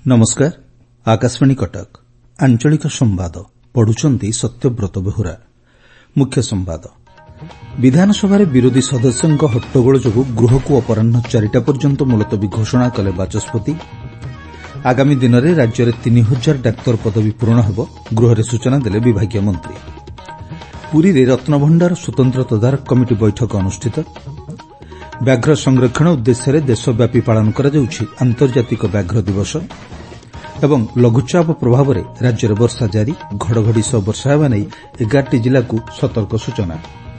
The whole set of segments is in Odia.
नमस्कार। आकाशवाणी कटक आंचलिक संवाद पढ़ुचंती सत्यव्रत बेहुरा। मुख्य संवाद विधानसभा विरोधी सदस्यों हट्टगोल जो गृह को अपराह 4टा पर्यंत मुलतवी घोषणा कले बाचस्पति। आगामी दिन में राज्य में 3000 डाक्तर पदवी पूरण हो गृह सूचना देले विभागीय मंत्री। पुरी में रत्नभंडार स्वतंत्र तदारक कमिटी बैठक अनुष्ठित। व्याघ्र संरक्षण उद्देश्य देशव्यापी पालन करा जाउछि आंतर्जातिक व्याघ्र दिवस। एवं लघुचाप प्रभाव में राज्य में वर्षा जारी, घड़घड़ी सह वर्षा होगा नहीं 11टी जिला को सतर्क सूचना।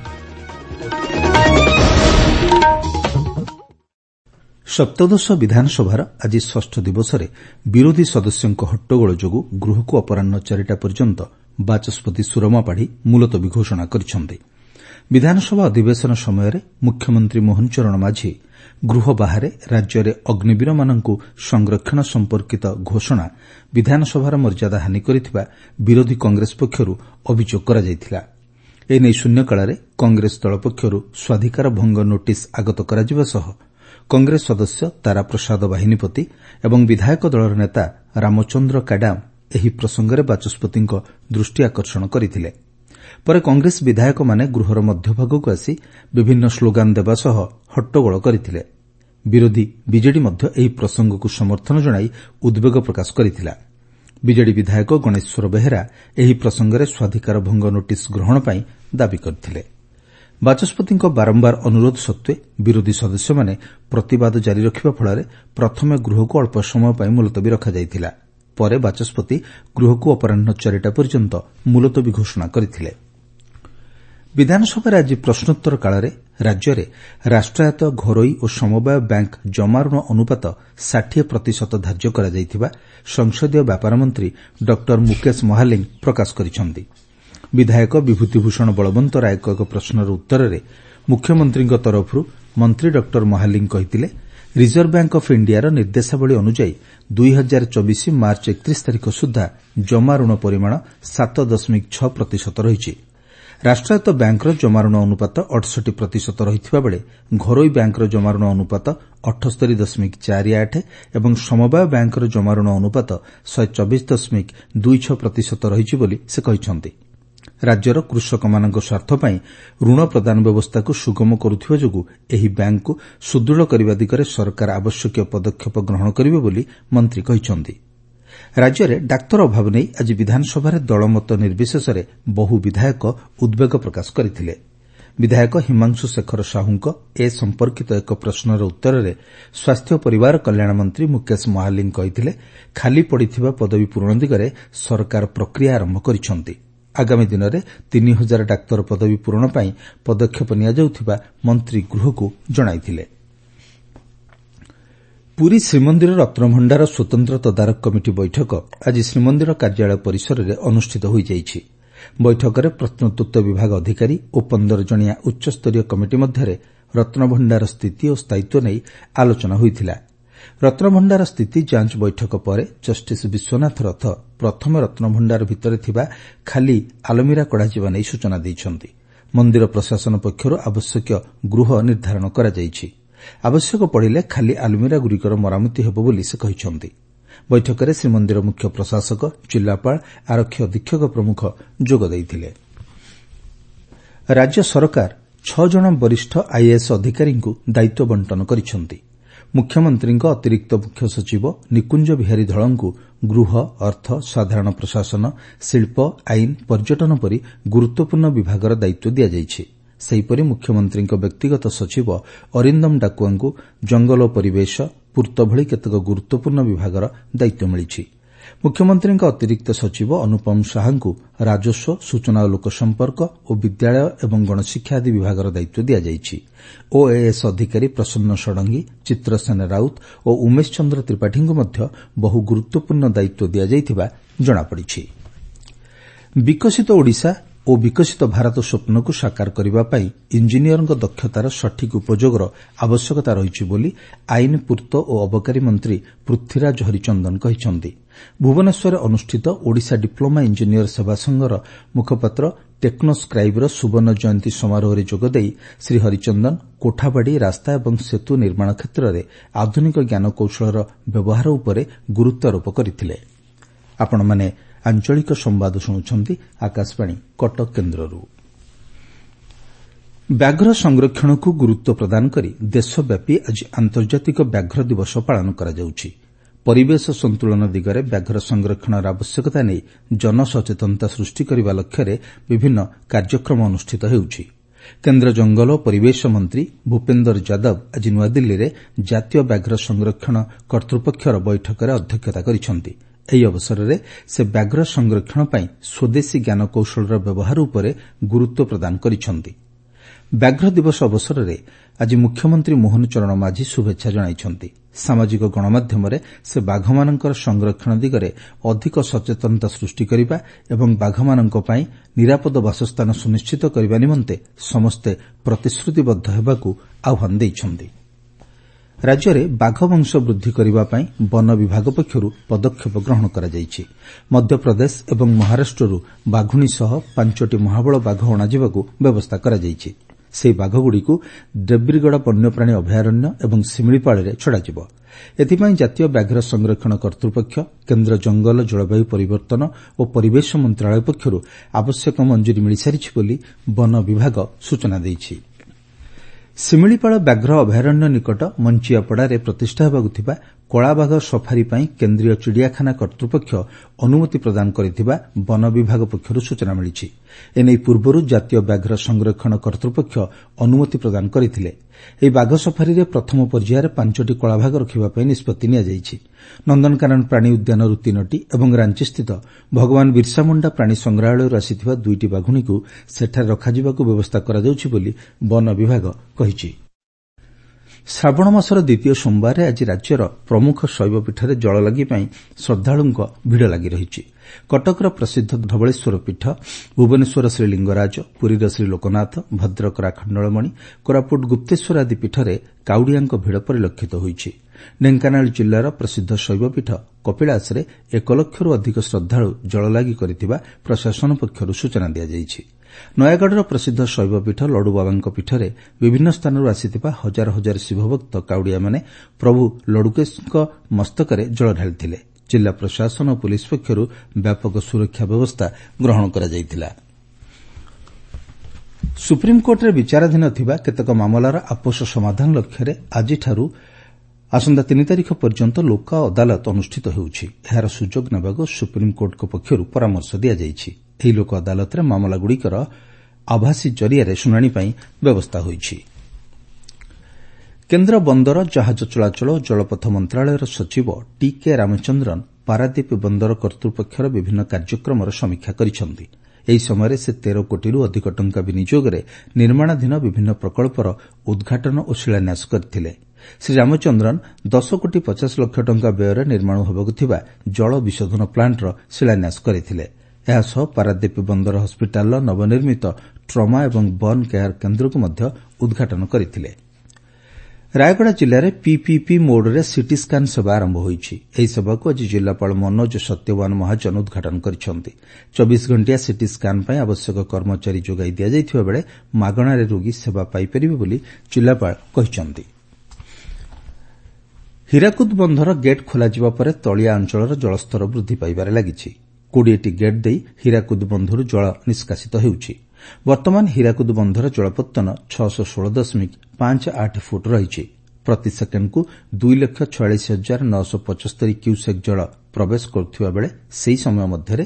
सप्तदश विधानसभार आज षष्ठ दिवस विरोधी सदस्यों हट्टगोल जो गृह को अपराह 4टा पर्यंत बाचस्पति सुरमा पाढ़ी मुलतवी घोषणा करिसेंति। विधानसभा अधिवेशन समय मुख्यमंत्री मोहन चरण माझी गृह बाहर राज्य में अग्निवीर मानक संरक्षण संपर्कित घोषणा विधानसभार मर्यादा हानि करिथिबा विरोधी कांग्रेस पक्षर अभियोग करा जायतिला। एने शून्यकाल कांग्रेस दल पक्षर स्वाधिकार भंग नोटिस आगत कराजिबा सह कांग्रेस सदस्य तारा प्रसाद बाहिनीपति एवं विधायक दलर नेता रामचंद्र काडाम एही प्रसंगरे बाचस्पति दृष्टि आकर्षण करथिले। पर कांग्रेस विधायक माने गृहर मध्यभागक आसी विभिन्न स्लोगान देवा सह हट्टगोल करथिले। विरोधी बीजेडी मध्य एही प्रसंग को समर्थन जणाई उद्वेग प्रकाश करथिला। बीजेडी विधायक गणेश्वर बेहेरा एही प्रसंगरे स्वाधिकार भंग नोटिस ग्रहण पई दाबी करथिले। बाचस्पति बारंबार अनुरोध सत्वे विरोधी सदस्य माने प्रतिवाद जारी रखिबा फଳରେ प्रथमे गृह को अल्प समय पई मुलतवी रखा जायतिला। परे बाचस्पति गृह को अपराह 4टा पर्यंत मुलतवी घोषणा करथिले। विधानसभा आज प्रश्नोत्तर काल राज्य में राष्ट्रायत्त घरोई और समवाय बैंक जमा ऋण अनुपात 60% धार्य करा जायतिबा संसदीय व्यापार मंत्री डॉ मुकेश महालिंग प्रकाश करिसेंति। विधायक विभूतिभूषण बलवंत राय एक प्रश्नर उत्तर में मुख्यमंत्री तरफ मंत्री डॉ महालिंग कहिथिले रिजर्व बैंक ऑफ इंडिया निर्देशावली अनुसार 2024 मार्च 31 तारिख सुधा जमा ऋण परिमाण 7.6% रही। राष्ट्रायत्त बैंकर जमा ऋण अनुपात 68% रहिथिबा बेले घरोई बैंकर जमा ऋण अनुपात 78.48 एवं समवाय बैंकर जमा ऋण अनुपात 124.26% रहिछि बोली से कहिसेंति। राज्यर कृषकमानक स्वार्थ पई ऋण प्रदान व्यवस्था को सुगम करुथिबा जोगु एही बैंक को सुदृढ़ करबा दिगरे सरकार आवश्यक पदक्षेप ग्रहण करिवे बोली मंत्री कहिसेंति। राज्य में डाक्तर अभाव नहीं आज विधानसभा दलमत निर्विशेष बहु विधायक उद्वेग प्रकाश करथिले। विधायक हिमांशु शेखर साहूंक ए संपर्कित एक प्रश्नर उत्तर में स्वास्थ्य परिवार कल्याण मंत्री मुकेश महालिंग कहिथिले खाली पड़िथिबा पदवी पूरण दिगरे सरकार प्रक्रिया आरंभ करिसेंति। आगामी दिन में 3000 डाक्तर पदवी पूरण पई पदक्षेप निया जाउथिबा मंत्री गृह को जणाइथिले। पुरी श्रीमंदिर रत्नभंडार स्वतंत्र तदारक कमिटी बैठक आज श्रीमंदिर कार्यालय परिसर में अनुष्ठित हो जाइछि। बैठक में प्रत्नतत्व विभाग अधिकारी और 15 जणिया उच्चस्तरीय कमिटी मध्य रत्नभंडार स्थिति और स्थायित्व नहीं आलोचना होइथिला। रत्नभंडार स्थिति जांच बैठक पर जस्टिस विश्वनाथ रथ प्रथम रत्नभंडार भितर थिबा खाली आलमीरा कढाजिबा नै सूचना दैछन्ति। मंदिर प्रशासन पक्षर आवश्यक गृह निर्धारण करा जाइछि। आवश्यक पड़िले खाली आलमीरा गुरिकर मरामती हेबो बोली से कहिसेंति। बैठक में श्रीमंदिर मुख्य प्रशासक, जिलापाल, आरक्षी अधीक्षक प्रमुख जोग दैथिले। राज्य सरकार 6 जण वरिष्ठ आईएएस अधिकारी को दायित्व बंटन करिसेंति। मुख्यमंत्री अतिरिक्त मुख्य सचिव निकुंज बिहारी धल को गृह, अर्थ, साधारण प्रशासन, शिल्प, आईन, पर्यटन परी गुरुत्वपूर्ण विभागर दायित्व दिया जाइछि। सेहीपरि मुख्यमंत्री व्यक्तिगत सचिव अरिंदम डाकुआ को जंगल और परिवेश, पूर्त भली केतक गुरुत्वपूर्ण विभागर दायित्व मिलिछि। मुख्यमंत्री अतिरिक्त सचिव अनुपम साहा को राजस्व, सूचना और लोकसंपर्क और विद्यालय एवं गणशिक्षा आदि विभागर दायित्व दिया जाइछि। ओएएस अधिकारी प्रसन्न षडंगी, चित्रसेन राउत और उमेश चंद्र त्रिपाठी को मध्य बहु गुरुत्वपूर्ण दायित्व दिया जाइथिबा जणापड़िछि। विकसित ओडिशा और विकसित भारत स्वप्न को साकार करबा पई इंजीनियरଙ୍କ दक्षतार सठिक उपयोगर आवश्यकता रहिछि बोली आईन, पूर्त और अबकारी मंत्री पृथ्वीराज हरिचंदन कहिसेंति। ଭୁବନେଶ୍ୱରରେ ଅନୁଷ୍ଠିତ ଓଡ଼ିଶା ଡିପ୍ଲୋମା ଇଞ୍ଜିନିୟର ସେବା ସଂଘର ମୁଖପାତ୍ର ଟେକ୍ନୋସ୍କ୍ରାଇବ୍ର ସୁବର୍ଣ୍ଣ ଜୟନ୍ତୀ ସମାରୋହରେ ଯୋଗଦେଇ ଶ୍ରୀ ହରିଚନ୍ଦନ କୋଠାବାଡ଼ି ରାସ୍ତା ଏବଂ ସେତୁ ନିର୍ମାଣ କ୍ଷେତ୍ରରେ ଆଧୁନିକ ଜ୍ଞାନକୌଶଳର ବ୍ୟବହାର ଉପରେ ଗୁରୁତ୍ୱାରୋପ କରିଥିଲେ। ଆପଣମାନେ ଆଞ୍ଚଳିକ ସମ୍ବାଦ ଶୁଣୁଛନ୍ତି ଆକାଶବାଣୀ କଟକ କେନ୍ଦ୍ରରୁ। ବ୍ୟାଘ୍ର ସଂରକ୍ଷଣକୁ ଗୁରୁତ୍ୱ ପ୍ରଦାନ କରି ଦେଶବ୍ୟାପୀ ଆଜି ଆନ୍ତର୍ଜାତିକ ବ୍ୟାଘ୍ର ଦିବସ ପାଳନ କରାଯାଉଛି। ପରିବେଶ ସନ୍ତୁଳନ ଦିଗରେ ବ୍ୟାଘ୍ର ସଂରକ୍ଷଣର ଆବଶ୍ୟକତା ନେଇ ଜନସଚେତନତା ସୃଷ୍ଟି କରିବା ଲକ୍ଷ୍ୟରେ ବିଭିନ୍ନ କାର୍ଯ୍ୟକ୍ରମ ଅନୁଷ୍ଠିତ ହେଉଛି। କେନ୍ଦ୍ର ଜଙ୍ଗଲ ଓ ପରିବେଶ ମନ୍ତ୍ରୀ ଭୂପେନ୍ଦର ଯାଦବ ଆଜି ନୂଆଦିଲ୍ଲୀରେ ଜାତୀୟ ବ୍ୟାଘ୍ର ସଂରକ୍ଷଣ କର୍ତ୍ତୃପକ୍ଷର ବୈଠକରେ ଅଧ୍ୟକ୍ଷତା କରିଛନ୍ତି। ଏହି ଅବସରରେ ସେ ବ୍ୟାଘ୍ର ସଂରକ୍ଷଣ ପାଇଁ ସ୍ୱଦେଶୀ ଜ୍ଞାନକୌଶଳର ବ୍ୟବହାର ଉପରେ ଗୁରୁତ୍ୱ ପ୍ରଦାନ କରିଛନ୍ତି। ବ୍ୟାଘ୍ର ଦିବସ ଅବସରରେ ଆଜି ମୁଖ୍ୟମନ୍ତ୍ରୀ ମୋହନ ଚରଣ ମାଝୀ ଶୁଭେଚ୍ଛା ଜଣାଇଛନ୍ତି। ସାମାଜିକ ଗଣମାଧ୍ୟମରେ ସେ ବାଘମାନଙ୍କର ସଂରକ୍ଷଣ ଦିଗରେ ଅଧିକ ସଚେତନତା ସୃଷ୍ଟି କରିବା ଏବଂ ବାଘମାନଙ୍କ ପାଇଁ ନିରାପଦ ବାସସ୍ଥାନ ସୁନିଶ୍ଚିତ କରିବା ନିମନ୍ତେ ସମସ୍ତେ ପ୍ରତିଶ୍ରୁତିବଦ୍ଧ ହେବାକୁ ଆହ୍ୱାନ ଦେଇଛନ୍ତି। ରାଜ୍ୟରେ ବାଘ ବଂଶ ବୃଦ୍ଧି କରିବା ପାଇଁ ବନ ବିଭାଗ ପକ୍ଷରୁ ପଦକ୍ଷେପ ଗ୍ରହଣ କରାଯାଇଛି। ମଧ୍ୟପ୍ରଦେଶ ଏବଂ ମହାରାଷ୍ଟ୍ରରୁ ବାଘୁଣୀ ସହ 5ଟି ମହାବଳ ବାଘ ଅଣାଯିବାକୁ ବ୍ୟବସ୍ଥା କରାଯାଇଛି। ସେହି ବାଘଗୁଡ଼ିକୁ ଦେବ୍ରିଗଡ଼ ବନ୍ୟପ୍ରାଣୀ ଅଭୟାରଣ୍ୟ ଏବଂ ଶିମିଳିପାଳରେ ଛଡ଼ାଯିବ। ଏଥିପାଇଁ ଜାତୀୟ ବ୍ୟାଘ୍ର ସଂରକ୍ଷଣ କର୍ତ୍ତୃପକ୍ଷ, କେନ୍ଦ୍ର ଜଙ୍ଗଲ, ଜଳବାୟୁ ପରିବର୍ତ୍ତନ ଓ ପରିବେଶ ମନ୍ତ୍ରଣାଳୟ ପକ୍ଷରୁ ଆବଶ୍ୟକ ମଞ୍ଜୁରୀ ମିଳିସାରିଛି ବୋଲି ବନ ବିଭାଗ ସୂଚନା ଦେଇଛି। ଶିମିଳିପାଳ ବ୍ୟାଘ୍ର ଅଭୟାରଣ୍ୟ ନିକଟ ମଞ୍ଚିଆପଡ଼ାରେ ପ୍ରତିଷ୍ଠା ହେବାକୁ ଥିବା କଳାବାଘ ସଫାରୀ ପାଇଁ କେନ୍ଦ୍ରୀୟ ଚିଡ଼ିଆଖାନା କର୍ତ୍ତୃପକ୍ଷ ଅନୁମତି ପ୍ରଦାନ କରିଥିବା ବନ ବିଭାଗ ପକ୍ଷରୁ ସୂଚନା ମିଳିଛି। ଏନେଇ ପୂର୍ବରୁ ଜାତୀୟ ବ୍ୟାଘ୍ର ସଂରକ୍ଷଣ କର୍ତ୍ତୃପକ୍ଷ ଅନୁମତି ପ୍ରଦାନ କରିଥିଲେ। ଏହି ବାଘ ସଫାରୀରେ ପ୍ରଥମ ପର୍ଯ୍ୟାୟରେ 5ଟି କଳାବାଘ ରଖିବା ପାଇଁ ନିଷ୍ପତ୍ତି ନିଆଯାଇଛି। ନନ୍ଦନକାନନ ପ୍ରାଣୀ ଉଦ୍ୟାନରୁ 3ଟି ଏବଂ ରାଞ୍ଚିସ୍ଥିତ ଭଗବାନ ବିର୍ସା ମୁଣ୍ଡା ପ୍ରାଣୀ ସଂଗ୍ରହାଳୟରୁ ଆସିଥିବା 2ଟି ବାଘୁଣୀକୁ ସେଠାରେ ରଖାଯିବାକୁ ବ୍ୟବସ୍ଥା କରାଯାଉଛି ବୋଲି ବନ ବିଭାଗ କହିଛି। ଶ୍ରାବଣ ମାସର ଦ୍ୱିତୀୟ ସୋମବାରରେ ଆଜି ରାଜ୍ୟର ପ୍ରମୁଖ ଶୈବପୀଠରେ ଜଳଲାଗି ପାଇଁ ଶ୍ରଦ୍ଧାଳୁଙ୍କ ଭିଡ଼ ଲାଗି ରହିଛି। କଟକର ପ୍ରସିଦ୍ଧ ଧବଳେଶ୍ୱର ପୀଠ, ଭୁବନେଶ୍ୱର ଶ୍ରୀଲିଙ୍ଗରାଜ, ପୁରୀର ଶ୍ରୀଲୋକନାଥ, ଭଦ୍ରକର ଆଖଣ୍ଡଳମଣି, କୋରାପୁଟ ଗୁପ୍ତେଶ୍ୱର ଆଦି ପୀଠରେ କାଉଡ଼ିଆଙ୍କ ଭିଡ଼ ପରିଲକ୍ଷିତ ହୋଇଛି। ଢେଙ୍କାନାଳ ଜିଲ୍ଲାର ପ୍ରସିଦ୍ଧ ଶୈବପୀଠ କପିଳାସରେ 1 ଲକ୍ଷରୁ ଅଧିକ ଶ୍ରଦ୍ଧାଳୁ ଜଳଲାଗି କରିଥିବା ପ୍ରଶାସନ ପକ୍ଷରୁ ସୂଚନା ଦିଆଯାଇଛି। ନୟାଗଡ଼ର ପ୍ରସିଦ୍ଧ ଶୈବପୀଠ ଲଡୁବାବାଙ୍କ ପୀଠରେ ବିଭିନ୍ନ ସ୍ଥାନରୁ ଆସିଥିବା ହଜାର ହଜାର ଶିବଭକ୍ତ କାଉଡ଼ିଆମାନେ ପ୍ରଭୁ ଲଡୁକେଶଙ୍କ ମସ୍ତକରେ ଜଳ ଢାଳିଥିଲେ। ଜିଲ୍ଲା ପ୍ରଶାସନ ଓ ପୁଲିସ୍ ପକ୍ଷରୁ ବ୍ୟାପକ ସୁରକ୍ଷା ବ୍ୟବସ୍ଥା ଗ୍ରହଣ କରାଯାଇଥିଲା। ସୁପ୍ରିମକୋର୍ଟରେ ବିଚାରାଧୀନ ଥିବା କେତେକ ମାମଲାର ଆପୋଷ ସମାଧାନ ଲକ୍ଷ୍ୟରେ ଆଜିଠାରୁ ଆସନ୍ତା 3 ତାରିଖ ପର୍ଯ୍ୟନ୍ତ ଲୋକ ଅଦାଲତ ଅନୁଷ୍ଠିତ ହେଉଛି। ଏହାର ସୁଯୋଗ ନେବାକୁ ସୁପ୍ରିମକୋର୍ଟଙ୍କ ପକ୍ଷରୁ ପରାମର୍ଶ ଦିଆଯାଇଛି। ଏହି ଲୋକ ଅଦାଲତରେ ମାମଲାଗୁଡ଼ିକର ଆଭାସୀ ଜରିଆରେ ଶୁଣାଣି ପାଇଁ ବ୍ୟବସ୍ଥା ହୋଇଛି। କେନ୍ଦ୍ର ବନ୍ଦର, ଜାହାଜ ଚଳାଚଳ ଓ ଜଳପଥ ମନ୍ତ୍ରଣାଳୟର ସଚିବ ଟିକେ ରାମଚନ୍ଦ୍ରନ ପାରାଦୀପ ବନ୍ଦର କର୍ତ୍ତୃପକ୍ଷର ବିଭିନ୍ନ କାର୍ଯ୍ୟକ୍ରମର ସମୀକ୍ଷା କରିଛନ୍ତି। ଏହି ସମୟରେ ସେ 13 କୋଟିରୁ ଅଧିକ ଟଙ୍କା ବିନିଯୋଗରେ ନିର୍ମାଣାଧୀନ ବିଭିନ୍ନ ପ୍ରକଳ୍ପର ଉଦ୍ଘାଟନ ଓ ଶିଳାନ୍ୟାସ କରିଥିଲେ। ଶ୍ରୀ ରାମଚନ୍ଦ୍ରନ 10 କୋଟି 50 ଲକ୍ଷ ଟଙ୍କା ବ୍ୟୟରେ ନିର୍ମାଣ ହେବାକୁ ଥିବା ଜଳ ବିଶୋଧନ ପ୍ଲାଣ୍ଟର ଶିଳାନ୍ୟାସ କରିଥିଲେ। ଏହାସହ ପାରାଦୀପ ବନ୍ଦର ହସ୍ପିଟାଲର ନବନିର୍ମିତ ଟ୍ରମା ଏବଂ ବର୍ନ କେୟାର କେନ୍ଦ୍ରକୁ ମଧ୍ୟ ଉଦ୍ଘାଟନ କରିଥିଲେ। ରାୟଗଡ଼ା ଜିଲ୍ଲାରେ ପିପିପି ମୋଡରେ ସିଟି ସ୍କାନ ସେବା ଆରମ୍ଭ ହୋଇଛି। ଏହି ସେବାକୁ ଆଜି ଜିଲ୍ଲାପାଳ ମନୋଜ ସତ୍ୟବାନ ମହାଜନ ଉଦ୍ଘାଟନ କରିଛନ୍ତି। 24 ଘଣ୍ଟିଆ ସିଟି ସ୍କାନ ପାଇଁ ଆବଶ୍ୟକ କର୍ମଚାରୀ ଯୋଗାଇ ଦିଆଯାଇଥିବା ବେଳେ ମାଗଣାରେ ରୋଗୀ ସେବା ପାଇପାରିବେ ବୋଲି ଜିଲ୍ଲାପାଳ କହିଛନ୍ତି। ହୀରାକୁଦ ବନ୍ଧର ଗେଟ୍ ଖୋଲାଯିବା ପରେ ତଳିଆ ଅଞ୍ଚଳର ଜଳସ୍ତର ବୃଦ୍ଧି ପାଇବାରେ ଲାଗିଛି। 20ଟି ଗେଟ୍ ଦେଇ ହୀରାକୁଦ ବନ୍ଧରୁ ଜଳ ନିଷ୍କାସିତ ହେଉଛି। ବର୍ତ୍ତମାନ ହୀରାକୁଦ ବନ୍ଧର ଜଳପତ୍ତନ 616.58 ଫୁଟ ରହିଛି। ପ୍ରତି ସେକେଣ୍ଡକୁ 2,46,975 କ୍ୟୁସେକ୍ ଜଳ ପ୍ରବେଶ କରୁଥିବା ବେଳେ ସେହି ସମୟ ମଧ୍ୟରେ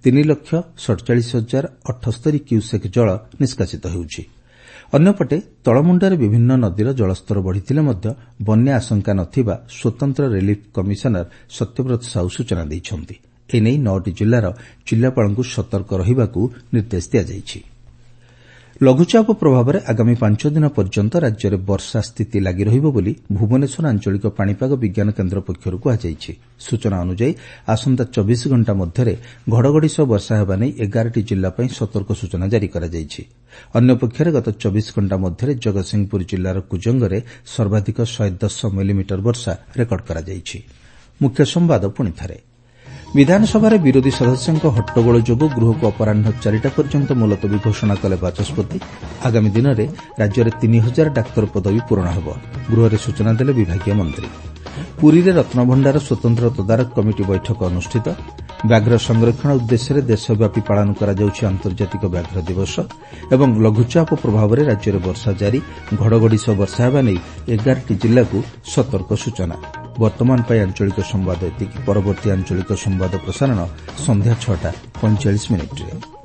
3,47,078 କ୍ୟୁସେକ୍ ଜଳ ନିଷ୍କାସିତ ହେଉଛି। ଅନ୍ୟପଟେ ତଳମୁଣ୍ଡରେ ବିଭିନ୍ନ ନଦୀର ଜଳସ୍ତର ବଢ଼ିଥିଲେ ମଧ୍ୟ ବନ୍ୟା ଆଶଙ୍କା ନ ଥିବା ସ୍ୱତନ୍ତ୍ର ରିଲିଫ୍ କମିଶନର ସତ୍ୟବ୍ରତ ସାହୁ ସୂଚନା ଦେଇଛନ୍ତି। ଏନେଇ 9ଟି ଜିଲ୍ଲାର ଜିଲ୍ଲାପାଳଙ୍କୁ ସତର୍କ ରହିବାକୁ ନିର୍ଦ୍ଦେଶ ଦିଆଯାଇଛି। ଲଘୁଚାପ ପ୍ରଭାବରେ ଆଗାମୀ 5 ଦିନ ପର୍ଯ୍ୟନ୍ତ ରାଜ୍ୟରେ ବର୍ଷା ସ୍ଥିତି ଲାଗି ରହିବ ବୋଲି ଭୁବନେଶ୍ୱର ଆଞ୍ଚଳିକ ପାଣିପାଗ ବିଜ୍ଞାନ କେନ୍ଦ୍ର ପକ୍ଷରୁ କୁହାଯାଇଛି। ସୂଚନା ଅନୁଯାୟୀ ଆସନ୍ତା 24 ଘଣ୍ଟା ମଧ୍ୟରେ ଘଡ଼ଘଡ଼ି ସହ ବର୍ଷା ହେବା ନେଇ 11ଟି ଜିଲ୍ଲା ପାଇଁ ସତର୍କ ସୂଚନା ଜାରି କରାଯାଇଛି। ଅନ୍ୟପକ୍ଷରେ ଗତ 24 ଘଣ୍ଟା ମଧ୍ୟରେ ଜଗତସିଂହପୁର ଜିଲ୍ଲାର କୁଜଙ୍ଗରେ ସର୍ବାଧିକ 110 ମିଲିମିଟର ବର୍ଷା ରେକର୍ଡ କରାଯାଇଛି। ମୁଖ୍ୟ ସମ୍ବାଦ ପୁଣିଥରେ विधानसभा विरोधी सदस्यों हट्टगोल जोगु गृह को अपराह 4टा पर्यंत मुलतवी घोषणा कले बाचस्पति। आगामी दिन में राज्य में 3000 डाक्तर पदवी पूरण हो गृह में सूचना देले विभागीय मंत्री। पुरी में रत्नभंडार स्वतंत्र तदारख कमिटी बैठक अनुष्ठित। व्याघ्र संरक्षण उद्देश्य देशव्यापी पालन करा जाउछि अंतर्जातिक व्याघ्र दिवस एवं लघुचाप प्रभाव में राज्य में वर्षा जारी। घड़घड़ी सह वर्षा हेबा नै 11टी जिल्ला को सतर्क सूचना। वर्तमान पाई आंचलिक संवाद एतिकी। परवर्ती आंचलिक संवाद प्रसारण संध्या 6:45 रे।